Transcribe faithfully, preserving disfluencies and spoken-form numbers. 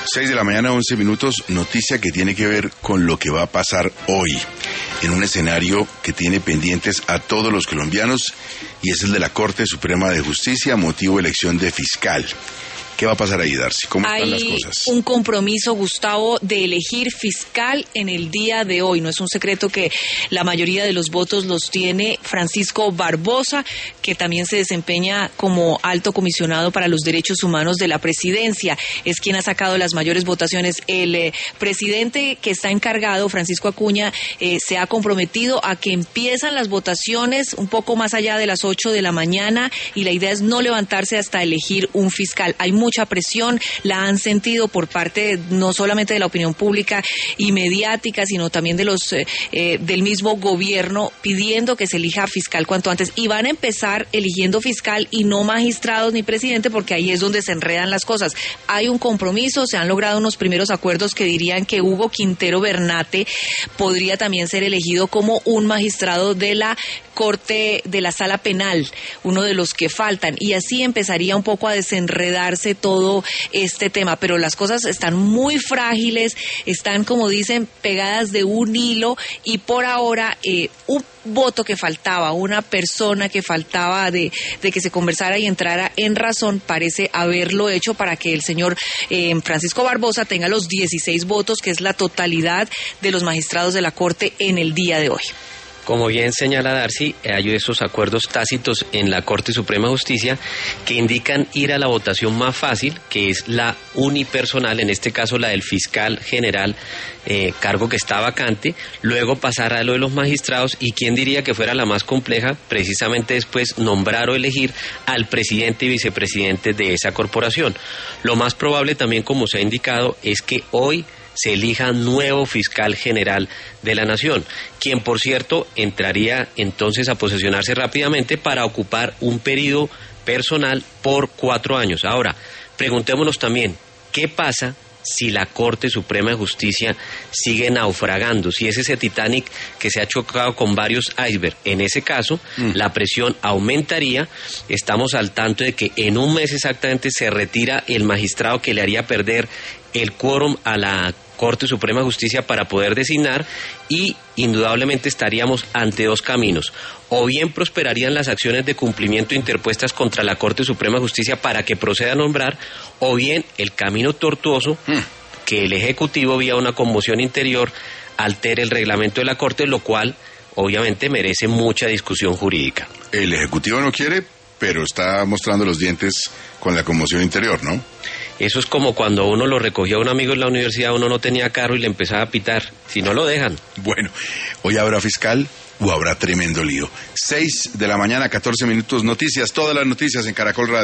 seis de la mañana, once minutos, noticia que tiene que ver con lo que va a pasar hoy, en un escenario que tiene pendientes a todos los colombianos, y es el de la Corte Suprema de Justicia, motivo de elección de fiscal. ¿Qué va a pasar ahí, Darcy? ¿Cómo están las cosas? Hay un compromiso, Gustavo, de elegir fiscal en el día de hoy. No es un secreto que la mayoría de los votos los tiene Francisco Barbosa, que también se desempeña como alto comisionado para los derechos humanos de la presidencia. Es quien ha sacado las mayores votaciones. El eh, presidente que está encargado, Francisco Acuña, eh, se ha comprometido a que empiezan las votaciones un poco más allá de las ocho de la mañana, y la idea es no levantarse hasta elegir un fiscal. Hay mucha presión, la han sentido por parte no solamente de la opinión pública y mediática, sino también de los eh, eh, del mismo gobierno, pidiendo que se elija fiscal cuanto antes, y van a empezar eligiendo fiscal y no magistrados ni presidente, porque ahí es donde se enredan las cosas. Hay un compromiso, se han logrado unos primeros acuerdos que dirían que Hugo Quintero Bernate podría también ser elegido como un magistrado de la Corte de la Sala Penal, uno de los que faltan, y así empezaría un poco a desenredarse todo este tema, pero las cosas están muy frágiles, están, como dicen, pegadas de un hilo, y por ahora eh, un voto que faltaba, una persona que faltaba de, de que se conversara y entrara en razón, parece haberlo hecho para que el señor eh, Francisco Barbosa tenga los dieciséis votos, que es la totalidad de los magistrados de la Corte en el día de hoy. Como bien señala Darcy, hay esos acuerdos tácitos en la Corte Suprema de Justicia que indican ir a la votación más fácil, que es la unipersonal, en este caso la del fiscal general, eh, cargo que está vacante, luego pasar a lo de los magistrados, y quién diría que fuera la más compleja, precisamente después nombrar o elegir al presidente y vicepresidente de esa corporación. Lo más probable también, como se ha indicado, es que hoy se elija nuevo fiscal general de la Nación, quien, por cierto, entraría entonces a posesionarse rápidamente para ocupar un periodo personal por cuatro años. Ahora, preguntémonos también, ¿qué pasa si la Corte Suprema de Justicia sigue naufragando? Si es ese Titanic que se ha chocado con varios icebergs. En ese caso, mm. la presión aumentaría. Estamos al tanto de que en un mes exactamente se retira el magistrado que le haría perder el quórum a la Corte Suprema de Justicia para poder designar, y indudablemente estaríamos ante dos caminos: o bien prosperarían las acciones de cumplimiento interpuestas contra la Corte Suprema de Justicia para que proceda a nombrar, o bien el camino tortuoso, mm. que el Ejecutivo, vía una conmoción interior, altere el reglamento de la Corte, lo cual obviamente merece mucha discusión jurídica. El Ejecutivo no quiere, pero está mostrando los dientes con la conmoción interior, ¿no? Eso es como cuando uno lo recogió a un amigo en la universidad, uno no tenía carro y le empezaba a pitar, si no lo dejan. Bueno, hoy habrá fiscal o habrá tremendo lío. seis de la mañana, catorce minutos, noticias, todas las noticias en Caracol Radio.